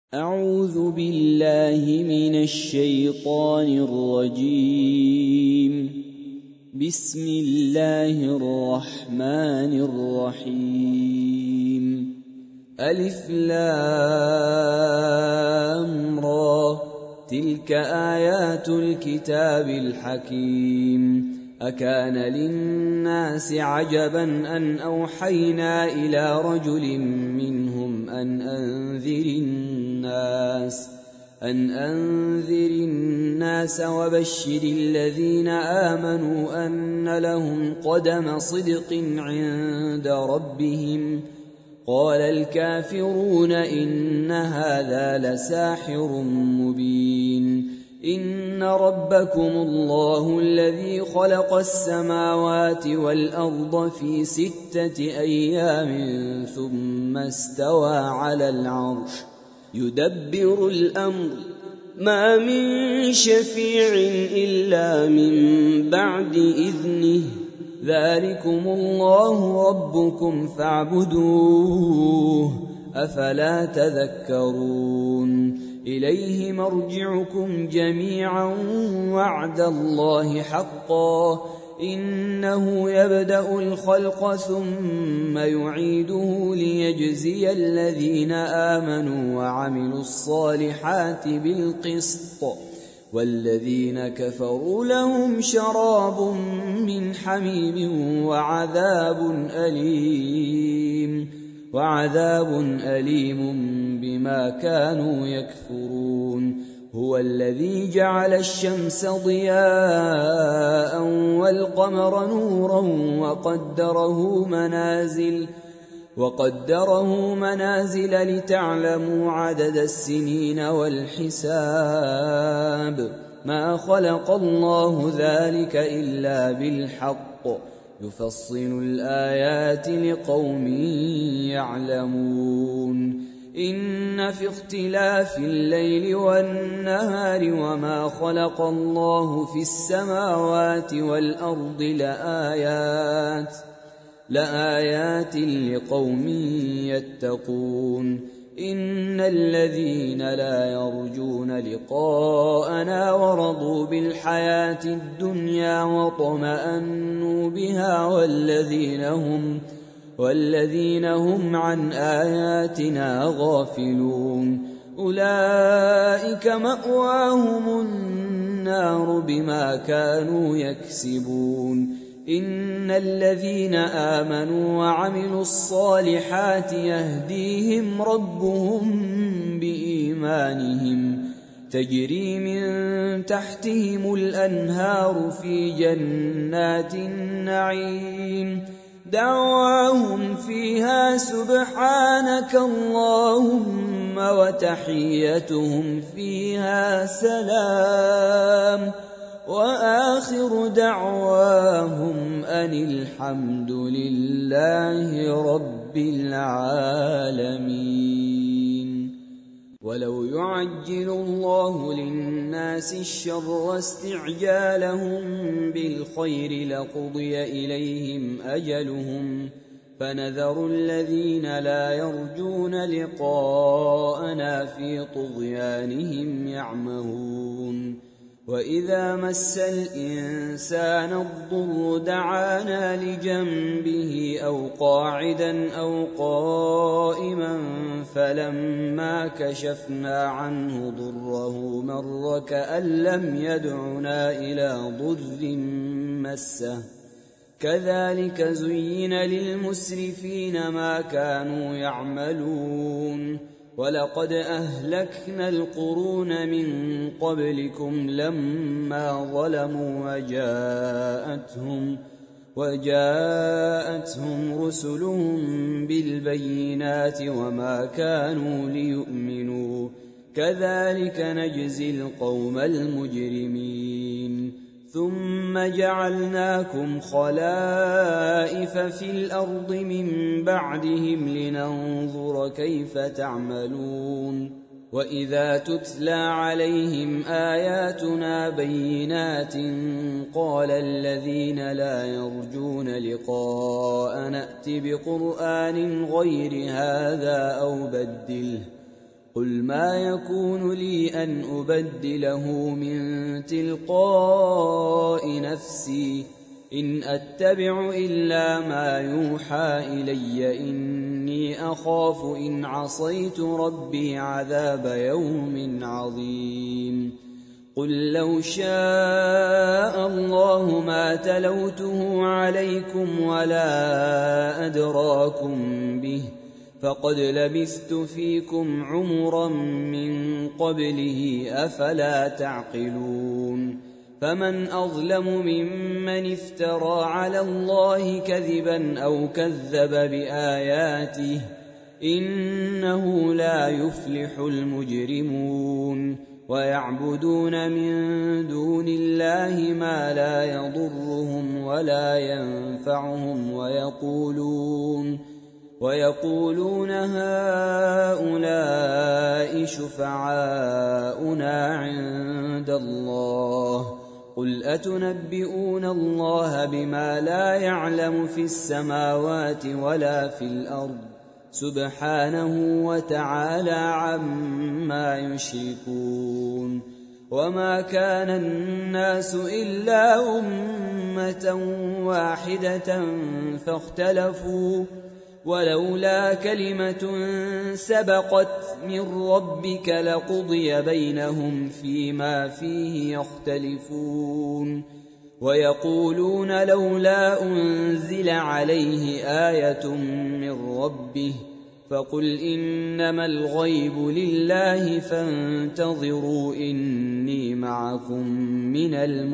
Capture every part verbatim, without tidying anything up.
أعوذ بالله من الشيطان الرجيم. بسم الله الرحمن الرحيم. ألف لام را، تلك آيات الكتاب الحكيم. أكان للناس عجبا أن أوحينا إلى رجل منهم أن أنذر الناس أن أنذر الناس وبشر الذين آمنوا أن لهم قدم صدق عند ربهم. قال الكافرون إن هذا لساحر مبين. إن ربكم الله الذي خلق السماوات والأرض في ستة أيام ثم استوى على العرش يدبر الأمر، ما من شفيع إلا من بعد إذنه. ذلكم الله ربكم فاعبدوه، أفلا تذكرون. إليه مرجعكم جميعا وعد الله حقا، إنه يبدأ الخلق ثم يعيده ليجزي الذين آمنوا وعملوا الصالحات بالقسط، والذين كفروا لهم شراب من حميم وعذاب أليم وعذاب أليم بما كانوا يكفرون. هو الذي جعل الشمس ضياء والقمر نورا وقدره منازل وقدره منازل لتعلموا عدد السنين والحساب. ما خلق الله ذلك إلا بالحق، يفصل الآيات لقوم يعلمون. إن في اختلاف الليل والنهار وما خلق الله في السماوات والأرض لآيات لآيات لقوم يتقون. إن الذين لا يرجون لقاءنا ورضوا بالحياة الدنيا واطمأنوا بها والذين هم والذين هم عن آياتنا غافلون، أولئك مأواهم النار بما كانوا يكسبون. إن الذين آمنوا وعملوا الصالحات يهديهم ربهم بإيمانهم، تجري من تحتهم الأنهار في جنات النعيم، دعواهم فيها سبحانك اللهم وتحيتهم فيها سلام، وآخر دعواهم أن الحمد لله رب العالمين. ولو يعجل الله للناس الشر استعجالهم بالخير لقضي إليهم أجلهم، فنذر الذين لا يرجون لقاءنا في طغيانهم يعمهون. وإذا مس الإنسان الضر دعانا لجنبه أو قاعدا أو قائما، فلما كشفنا عنه ضره مر كأن لم يدعنا إلى ضر مسه. كذلك زين للمسرفين ما كانوا يعملون. ولقد أهلكنا القرون من قبلكم لما ظلموا وجاءتهم وجاءتهم رسلهم بالبينات وما كانوا ليؤمنوا، كذلك نجزي القوم المجرمين. ثم جعلناكم خلائف في الأرض من بعدهم لننظر كيف تعملون. وإذا تتلى عليهم آياتنا بينات قال الذين لا يرجون لقاء نأت بقرآن غير هذا أو بدله قل ما يكون لي أن أبدله من تلقاء نفسي إن أتبع إلا ما يوحى إلي إني أخاف إن عصيت ربي عذاب يوم عظيم قل لو شاء الله ما تلوته عليكم ولا أدراكم به فقد لبثت فيكم عمرا من قبله أفلا تعقلون فمن أظلم ممن افترى على الله كذبا أو كذب بآياته إنه لا يفلح المجرمون ويعبدون من دون الله ما لا يضرهم ولا ينفعهم ويقولون ويقولون هؤلاء شفعاؤنا عند الله قل أتنبئون الله بما لا يعلم في السماوات ولا في الأرض سبحانه وتعالى عما يشركون وما كان الناس إلا أمة واحدة فاختلفوا ولولا كلمة سبقت من ربك لقضي بينهم فيما فيه يختلفون ويقولون لولا أنزل عليه آية من ربه فقل إنما الغيب لله فانتظروا إني معكم من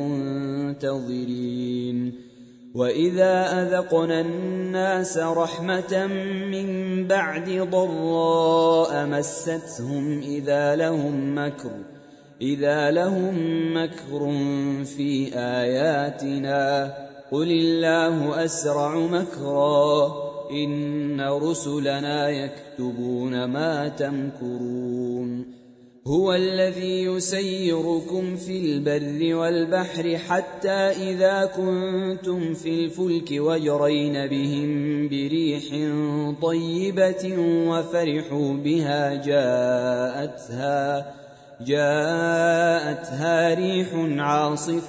المنتظرين وإذا أذقنا الناس رحمة من بعد ضراء مستهم إذا لهم مكر إذا لهم مكر في آياتنا قل الله أسرع مكرا إن رسلنا يكتبون ما تمكرون هو الذي يسيركم في البر والبحر حتى إذا كنتم في الفلك وجرين بهم بريح طيبة وفرحوا بها جاءتها جاءتها ريح عاصف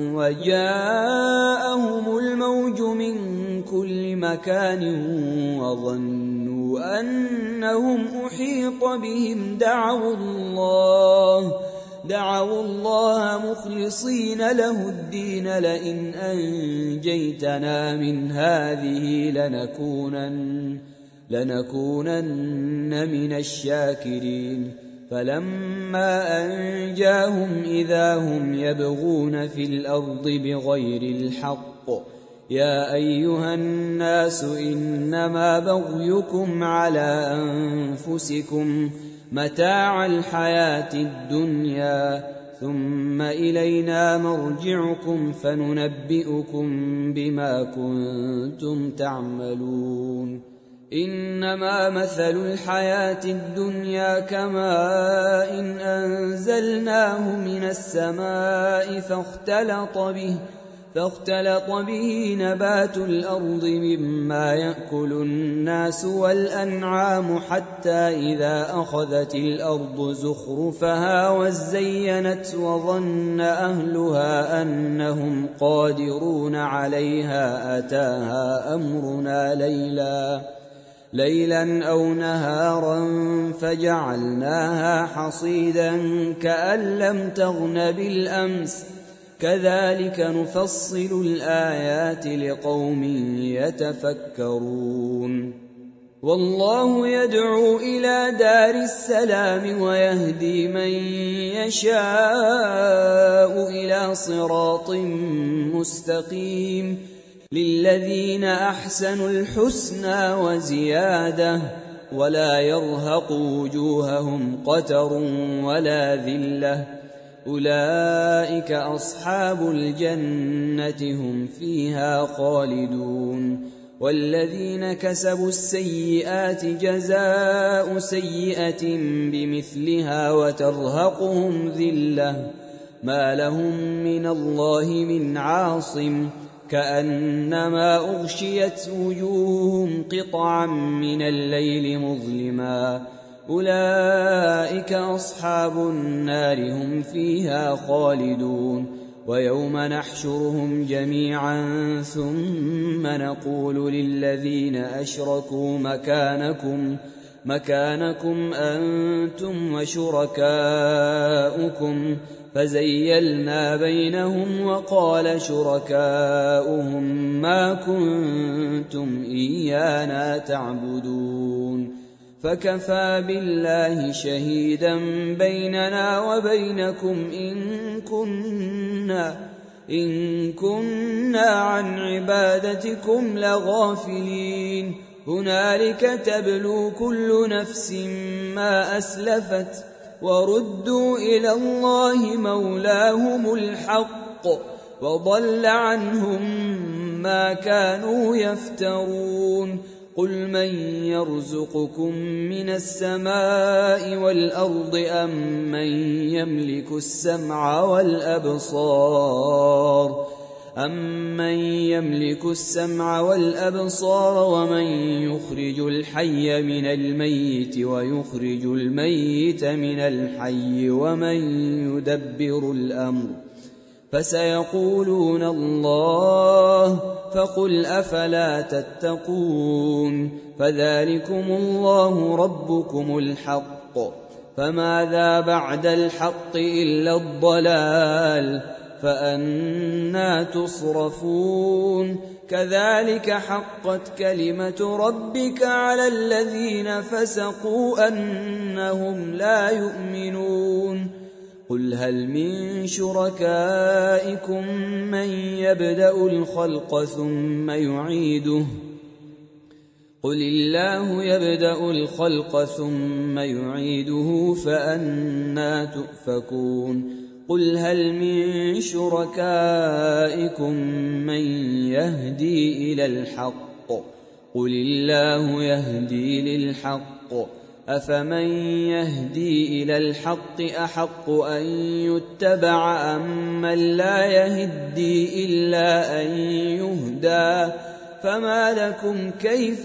وجاءهم الموج من كل مكان وظنوا أنهم أحيط بهم دعوا الله دعوا الله مخلصين له الدين لئن أنجيتنا من هذه لنكونن لنكونن من الشاكرين فلما أنجاهم إذا هم يبغون في الأرض بغير الحق يا أيها الناس إنما بغيكم على أنفسكم متاع الحياة الدنيا ثم إلينا مرجعكم فننبئكم بما كنتم تعملون إنما مثل الحياة الدنيا كماء إن أنزلناه من السماء فاختلط به فاختلط به نبات الأرض مما يأكل الناس والأنعام حتى إذا أخذت الأرض زخرفها وزينت وظن أهلها أنهم قادرون عليها أتاها أمرنا ليلا ليلا أو نهارا فجعلناها حصيدا كأن لم تغن بالأمس كذلك نفصل الآيات لقوم يتفكرون والله يدعو إلى دار السلام ويهدي من يشاء إلى صراط مستقيم للذين أحسنوا الحسنى وزيادة ولا يرهق وجوههم قتر ولا ذلة أولئك أصحاب الجنة هم فيها خالدون والذين كسبوا السيئات جزاء سيئة بمثلها وترهقهم ذلة ما لهم من الله من عاصم كأنما أغشيت وجوههم قطعا من الليل مظلما أولئك أصحاب النار هم فيها خالدون ويوم نحشرهم جميعا ثم نقول للذين أشركوا مكانكم مكانكم أنتم وشركاؤكم فزيلنا بينهم وقال شركاؤهم ما كنتم إيانا تعبدون فكفى بالله شهيدا بيننا وبينكم إن كنا, إن كنا عن عبادتكم لغافلين هنالك تبلو كل نفس ما أسلفت وردوا إلى الله مولاهم الحق وضل عنهم ما كانوا يفترون قل من يرزقكم من السماء والأرض أم من يملك السمع والأبصار أَمَّنْ يَمْلِكُ السَّمْعَ وَالْأَبْصَارَ وَمَنْ يُخْرِجُ الْحَيَّ مِنَ الْمَيِّتِ وَيُخْرِجُ الْمَيِّتَ مِنَ الْحَيِّ وَمَنْ يُدَبِّرُ الْأَمْرَ فَسَيَقُولُونَ اللَّهُ فَقُلْ أَفَلَا تَتَّقُونَ فَذَلِكُمُ اللَّهُ رَبُّكُمُ الْحَقُّ فَمَاذَا بَعْدَ الْحَقِّ إِلَّا الضَّلَالُ فأنى تصرفون كذلك حقت كلمة ربك على الذين فسقوا أنهم لا يؤمنون قل هل من شركائكم من يبدأ الخلق ثم يعيده قل الله يبدأ الخلق ثم يعيده فأنى تؤفكون قل هل من شركائكم من يهدي إلى الحق قل الله يهدي للحق أفمن يهدي إلى الحق أحق أن يتبع أم من لا يهدي إلا أن يهدى فما لكم كيف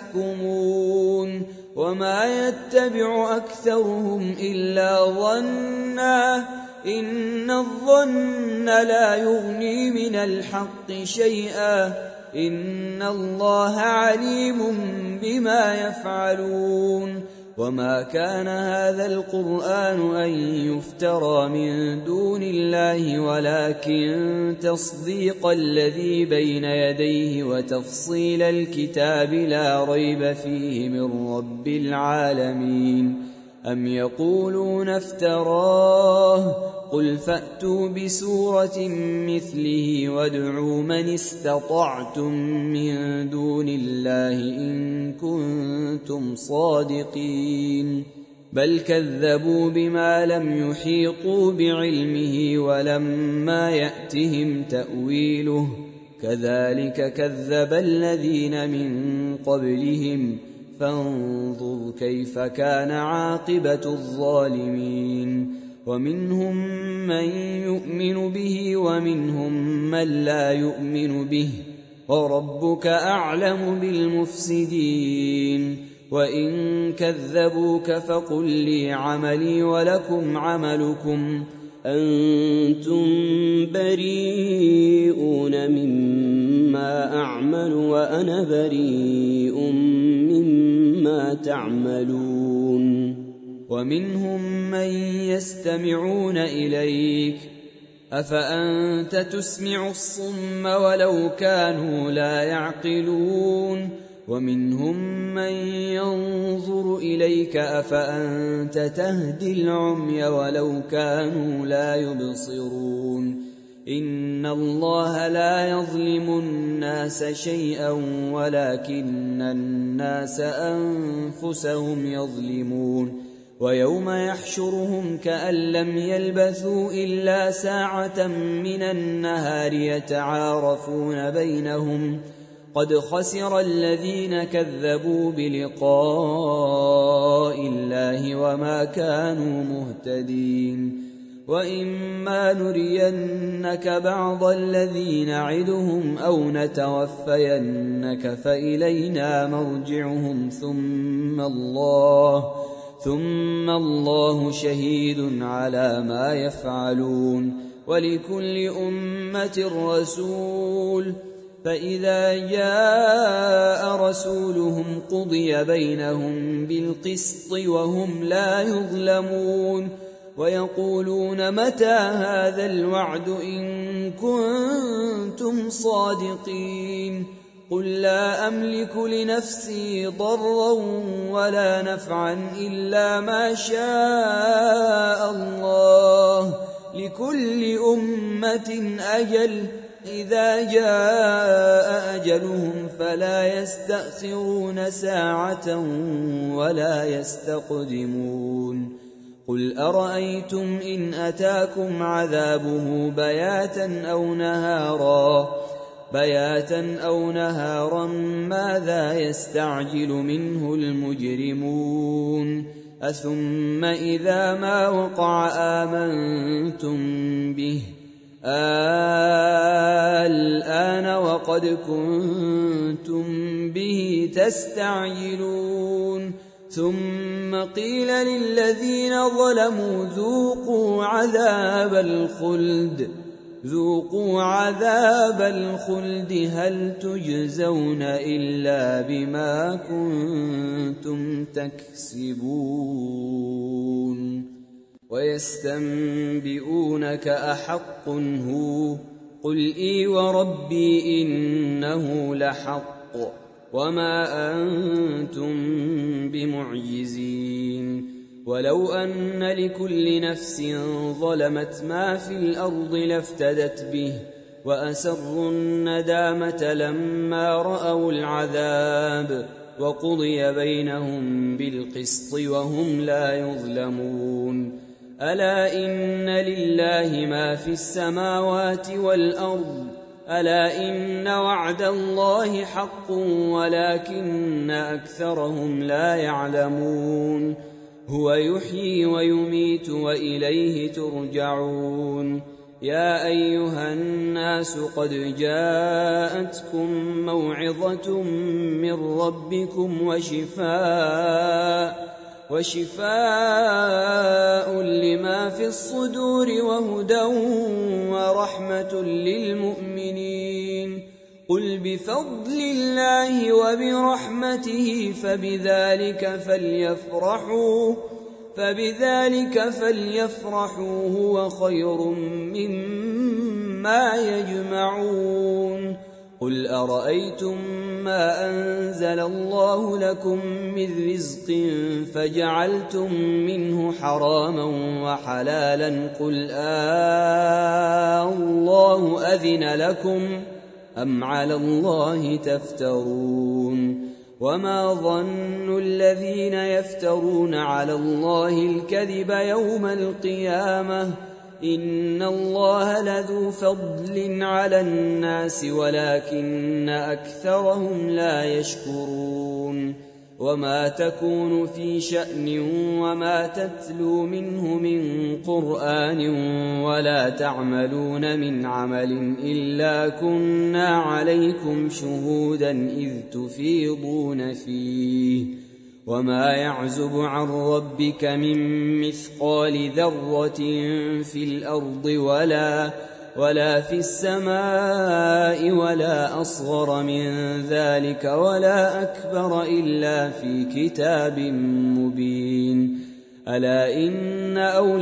تحكمون وما يتبع أكثرهم إلا ظنّا إن الظن لا يغني من الحق شيئا إن الله عليم بما يفعلون وما كان هذا القرآن أن يفترى من دون الله ولكن تصديق الذي بين يديه وتفصيل الكتاب لا ريب فيه من رب العالمين أم يقولون افتراه قل فأتوا بسورة مثله وادعوا من استطعتم من دون الله إن كنتم صادقين بل كذبوا بما لم يحيطوا بعلمه ولما يأتهم تأويله كذلك كذب الذين من قبلهم فانظر كيف كان عاقبة الظالمين ومنهم من يؤمن به ومنهم من لا يؤمن به وربك أعلم بالمفسدين وإن كذبوك فقل لي عملي ولكم عملكم أنتم بريئون مما أعمل وأنا بريء مما تعملون ومنهم من يستمعون إليك أفأنت تسمع الصم ولو كانوا لا يعقلون ومنهم من ينظر إليك أفأنت تهدي العمي ولو كانوا لا يبصرون إن الله لا يظلم الناس شيئا ولكن الناس أنفسهم يظلمون ويوم يحشرهم كأن لم يلبثوا إلا ساعة من النهار يتعارفون بينهم قد خسر الذين كذبوا بلقاء الله وما كانوا مهتدين وإما نرينك بعض الذي نعدهم أو نتوفينك فإلينا مرجعهم ثم الله ثم الله شهيد على ما يفعلون ولكل أمة رسول فإذا جاء رسولهم قضي بينهم بالقسط وهم لا يظلمون ويقولون متى هذا الوعد إن كنتم صادقين قل لا أملك لنفسي ضرا ولا نفعا إلا ما شاء الله لكل أمة أجل إذا جاء أجلهم فلا يستأخرون ساعة ولا يستقدمون قل أرأيتم إن أتاكم عذابه بياتا أو نهارا بياتا أو نهارا ماذا يستعجل منه المجرمون أثم إذا ما وقع آمنتم به الآن وقد كنتم به تستعجلون ثم قيل للذين ظلموا ذوقوا عذاب الخلد ذوقوا عذاب الخلد هل تجزون إلا بما كنتم تكسبون ويستنبئونك أحق هو قل إي وربي إنه لحق وما أنتم بمعجزين ولو أن لكل نفس ظلمت ما في الأرض لافتدت به وأسروا الندامة لما رأوا العذاب وقضي بينهم بالقسط وهم لا يظلمون ألا إن لله ما في السماوات والأرض ألا إن وعد الله حق ولكن أكثرهم لا يعلمون هو يحيي ويميت وإليه ترجعون يا أيها الناس قد جاءتكم موعظة من ربكم وشفاء وشفاء لما في الصدور وهدى ورحمة للمؤمنين قل بفضل الله وبرحمته فبذلك فليفرحوا فبذلك فليفرحوا هو خير مما يجمعون قل أرأيتم ما أنزل الله لكم من رزق فجعلتم منه حراما وحلالا قل آه الله أذن لكم أم على الله تفترون وما ظن الذين يفترون على الله الكذب يوم القيامة إن الله لذو فضل على الناس ولكن أكثرهم لا يشكرون وما تكون في شأن وما تتلو منه من قرآن ولا تعملون من عمل إلا كنا عليكم شهودا إذ تفيضون فيه وما يعزب عن ربك من مثقال ذرة في الأرض ولا ولا في السماء ولا أصغر من ذلك ولا أكبر إلا في كتاب مبين ألا إن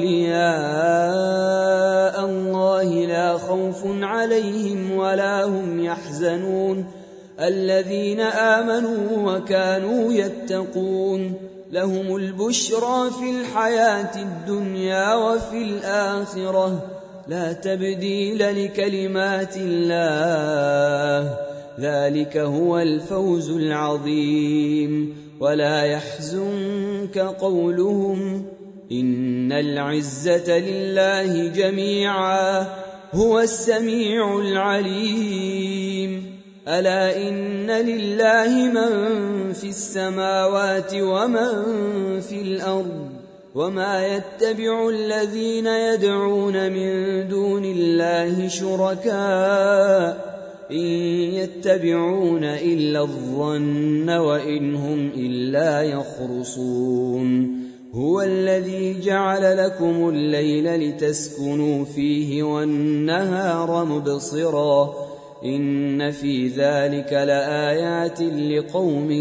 أولياء الله لا خوف عليهم ولا هم يحزنون الذين آمنوا وكانوا يتقون لهم البشرى في الحياة الدنيا وفي الآخرة لا تبديل لكلمات الله ذلك هو الفوز العظيم ولا يحزنك قولهم إن العزة لله جميعا هو السميع العليم ألا إن لله من في السماوات ومن في الأرض وما يتبع الذين يدعون من دون الله شركاء إن يتبعون إلا الظن وإن هم إلا يخرصون هو الذي جعل لكم الليل لتسكنوا فيه والنهار مبصرا إن في ذلك لآيات لقوم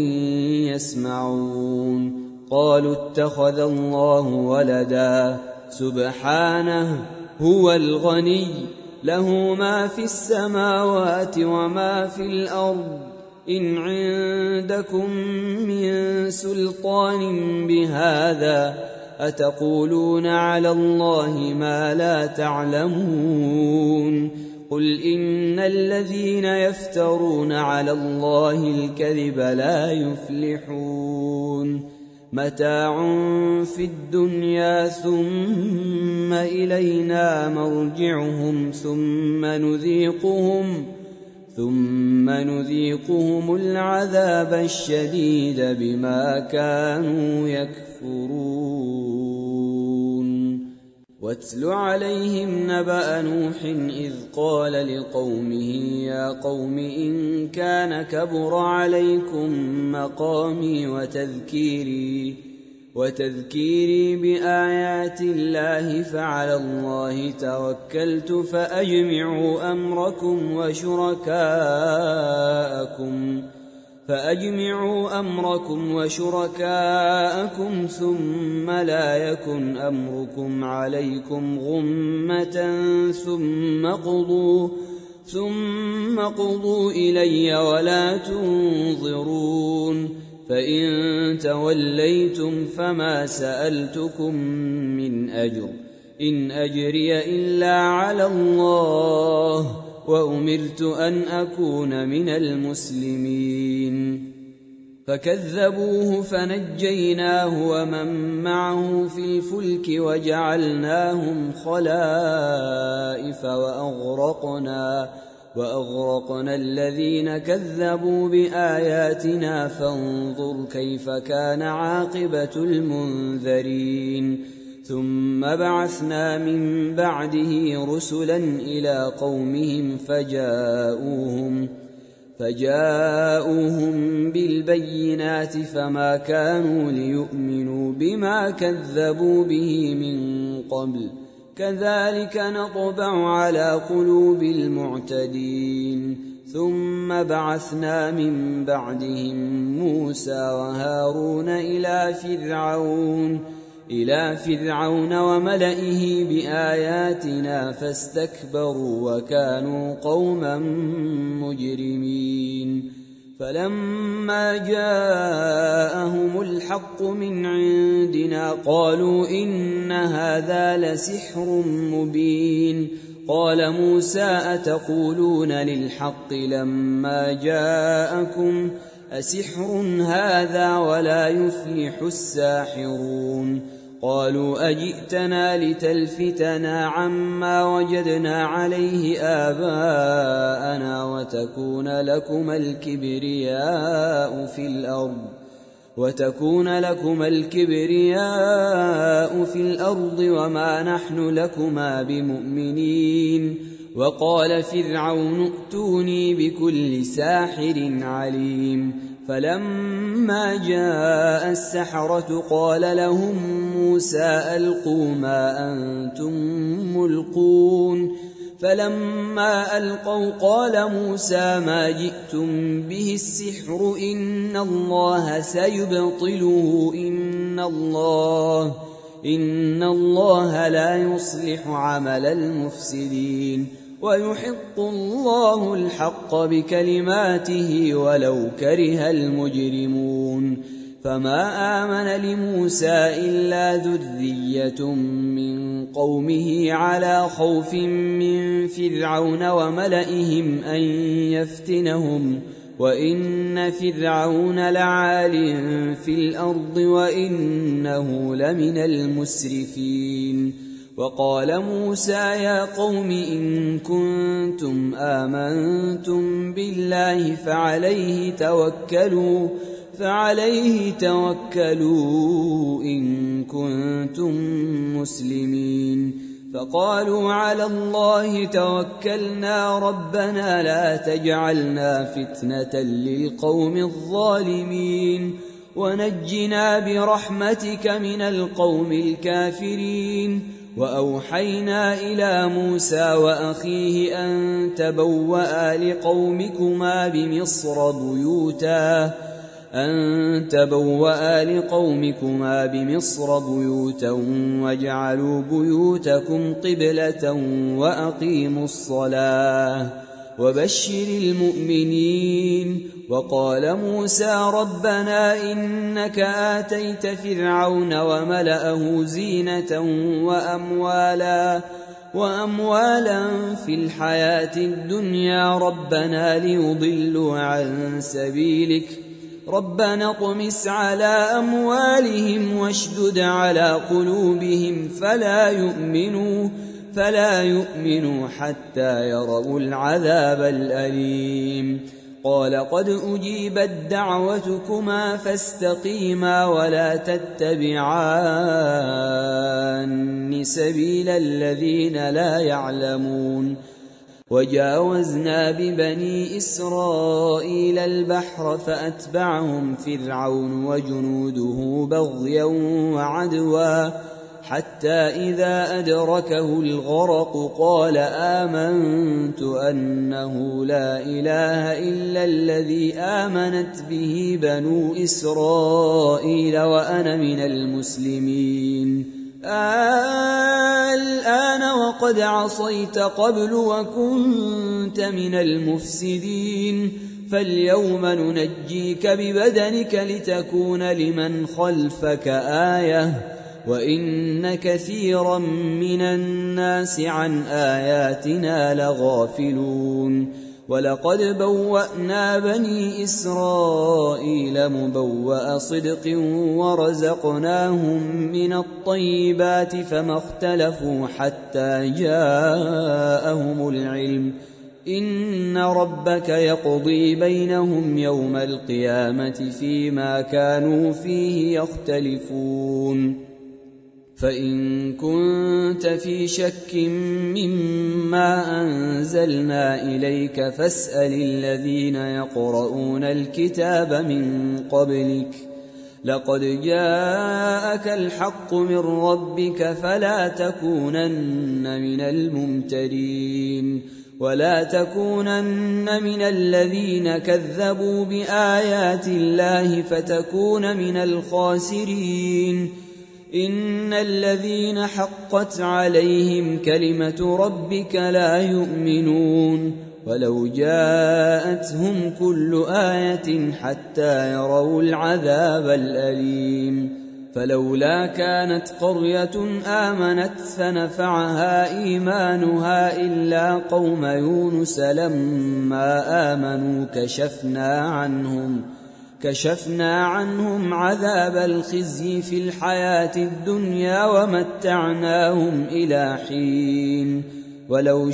يسمعون قالوا اتخذ الله ولدا سبحانه هو الغني له ما في السماوات وما في الأرض إن عندكم من سلطان بهذا أتقولون على الله ما لا تعلمون قل إن الذين يفترون على الله الكذب لا يفلحون متاع في الدنيا ثم إلينا مرجعهم ثم نذيقهم ثم نذيقهم العذاب الشديد بما كانوا يكفرون واتل عليهم نبأ نوح إذ قال لقومه يا قوم إن كان كبر عليكم مقامي وتذكيري وتذكيري بآيات الله فعلى الله توكلت فأجمعوا أمركم وشركاءكم فأجمعوا أمركم وشركاءكم ثم لا يكن أمركم عليكم غمة ثم قضوا ثم قضوا إلي ولا تنظرون فإن توليتم فما سألتكم من أجر إن أجري إلا على الله وأمرت أن أكون من المسلمين فكذبوه فنجيناه ومن معه في الفلك وجعلناهم خلائف وأغرقنا وأغرقنا الذين كذبوا بآياتنا فانظر كيف كان عاقبة المنذرين ثم بعثنا من بعده رسلا إلى قومهم فجاءوهم فجاءوهم بالبينات فما كانوا ليؤمنوا بما كذبوا به من قبل كذلك نطبع على قلوب المعتدين ثم بعثنا من بعدهم موسى وهارون إلى فرعون إلى فرعون وملئه بآياتنا فاستكبروا وكانوا قوما مجرمين فلما جاءهم الحق من عندنا قالوا إن هذا لسحر مبين قال موسى أتقولون للحق لما جاءكم أسحر هذا ولا يفلح الساحرون قالوا أجئتنا لتلفتنا عما وجدنا عليه آباءنا وتكون لكما الكبرياء في الأرض وتكون لكما الكبرياء في الأرض وما نحن لكما بمؤمنين وقال فرعون ائتوني بكل ساحر عليم فلما جاء السحرة قال لهم موسى ألقوا ما أنتم ملقون فلما ألقوا قال موسى ما جئتم به السحر إن الله سيبطله إن الله إن الله لا يصلح عمل المفسدين ويحق الله الحق بكلماته ولو كره المجرمون فما آمن لموسى إلا ذرية من قومه على خوف من فرعون وملئهم أن يفتنهم وإن فرعون لعال في الأرض وإنه لمن المسرفين وقال موسى يا قوم إن كنتم آمنتم بالله فعليه توكلوا فعليه توكلوا إن كنتم مسلمين فقالوا على الله توكلنا ربنا لا تجعلنا فتنة للقوم الظالمين ونجنا برحمتك من القوم الكافرين. وأوحينا إلى موسى وأخيه أن تبوأ لقومكما بمصر بيوتا أن تبوأ لقومكما بمصر بيوتا واجعلوا بيوتكم قبلة وأقيموا الصلاة وبشر المؤمنين. وقال موسى ربنا إنك آتيت فرعون وملأه زينة وأموالا وأموالا في الحياة الدنيا ربنا ليضلوا عن سبيلك ربنا اطمس على أموالهم واشدد على قلوبهم فلا يؤمنوا فلا يؤمنوا حتى يروا العذاب الأليم. قال قد أجيبت دعوتكما فاستقيما ولا تتبعان سبيل الذين لا يعلمون. وجاوزنا ببني إسرائيل البحر فأتبعهم فرعون وجنوده بغيا وعدوا حتى إذا أدركه الغرق قال آمنت أنه لا إله إلا الذي آمنت به بنو إسرائيل وأنا من المسلمين. الآن وقد عصيت قبل وكنت من المفسدين فاليوم ننجيك ببدنك لتكون لمن خلفك آية وإن كثيرا من الناس عن آياتنا لغافلون. ولقد بوأنا بني إسرائيل مبوأ صدق ورزقناهم من الطيبات فما اختلفوا حتى جاءهم العلم إن ربك يقضي بينهم يوم القيامة فيما كانوا فيه يختلفون. فإن كنت في شك مما أنزلنا إليك فاسأل الذين يقرؤون الكتاب من قبلك لقد جاءك الحق من ربك فلا تكونن من الممترين ولا تكونن من الذين كذبوا بآيات الله فتكون من الخاسرين. إن الذين حقت عليهم كلمة ربك لا يؤمنون ولو جاءتهم كل آية حتى يروا العذاب الأليم. فلولا كانت قرية آمنت فنفعها إيمانها إلا قوم يونس لما آمنوا كشفنا عنهم كشفنا عنهم عذاب الخزي في الحياة الدنيا ومتعناهم إلى حين. ولو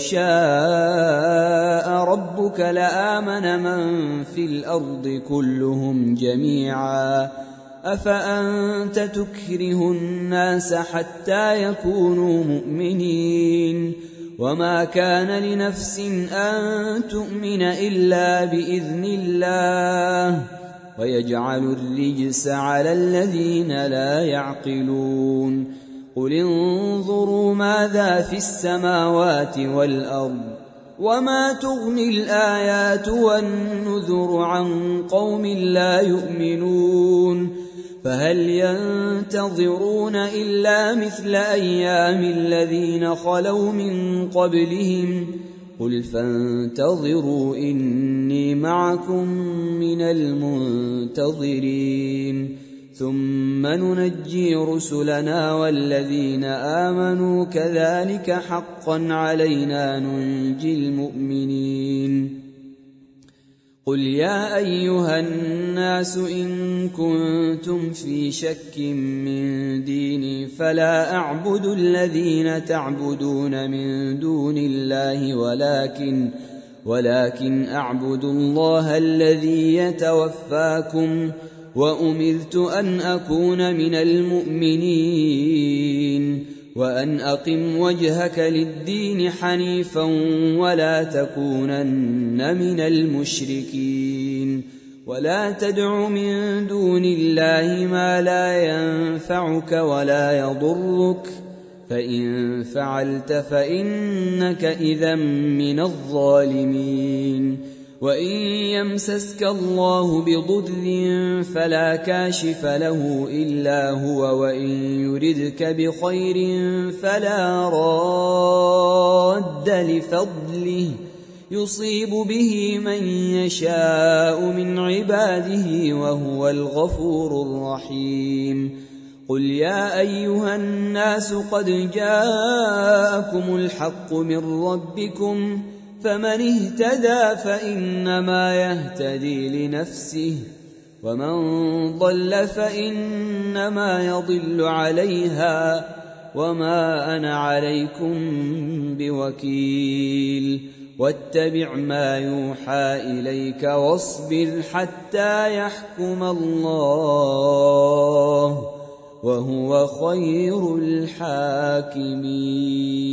شاء ربك لآمن من في الأرض كلهم جميعا أفأنت تكره الناس حتى يكونوا مؤمنين وما كان لنفس أن تؤمن إلا بإذن الله ويجعل الرجس على الذين لا يعقلون. قل انظروا ماذا في السماوات والأرض وما تغني الآيات والنذر عن قوم لا يؤمنون فهل ينتظرون إلا مثل أيام الذين خلوا من قبلهم قل فانتظروا إني معكم من المنتظرين ثم ننجي رسلنا والذين آمنوا كذلك حقا علينا ننجي المؤمنين. قل يا أيها الناس إن كنتم في شك من ديني فلا أعبد الذين تعبدون من دون الله ولكن ولكن أعبد الله الذي يتوفاكم وأمرت أن أكون من المؤمنين وأن أقم وجهك للدين حنيفا ولا تكونن من المشركين. ولا تدع من دون الله ما لا ينفعك ولا يضرك، فإن فعلت فإنك إذا من الظالمين. وإن يمسسك الله بضر فلا كاشف له إلا هو، وإن يردك بخير فلا راد لفضله، يصيب به من يشاء من عباده وهو الغفور الرحيم. قل يا أيها الناس قد جاءكم الحق من ربكم، فمن اهتدى فإنما يهتدي لنفسه، ومن ضل فإنما يضل عليها، وما أنا عليكم بوكيل. واتبع ما يوحى إليك واصبر حتى يحكم الله، وهو خير الحاكمين.